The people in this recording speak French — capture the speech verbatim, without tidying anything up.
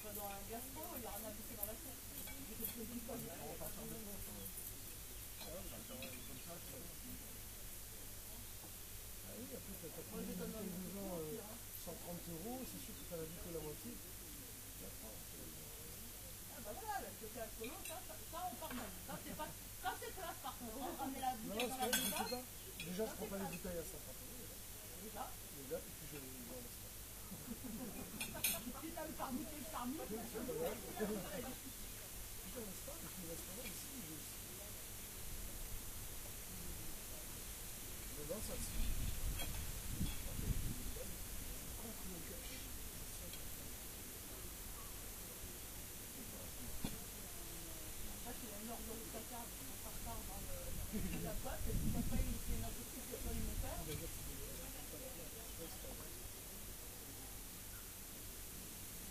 pas dans un gastro, il a rien à bouffer dans la tête. Il est quelque chose comme ça. On va partir de quoi? Ah ouais, bah, comme ça, tu vois. Ah oui, après, t'as pas pris une bouteille de vin euh, cent trente euros, c'est sûr que t'en as vu que la moitié. Ah bah voilà, le côté alcoolo, ça, ça, ça on pardonne. Ça c'est pas, ça c'est classe par contre. On met la bouteille dans la bouteille. Déjà, je prends pas les bouteilles à cinquante euros. Déjà. Déjà, et puis je j'en laisse pas. Si t'as le par bouteille par mille, Je laisse pas, et puis le restaurant ici, j'ai aussi. Dedans, ça se fait. Après, tu as une heure de caca, on part dans le, la boîte, et puis après, il fait une petite alimentaire.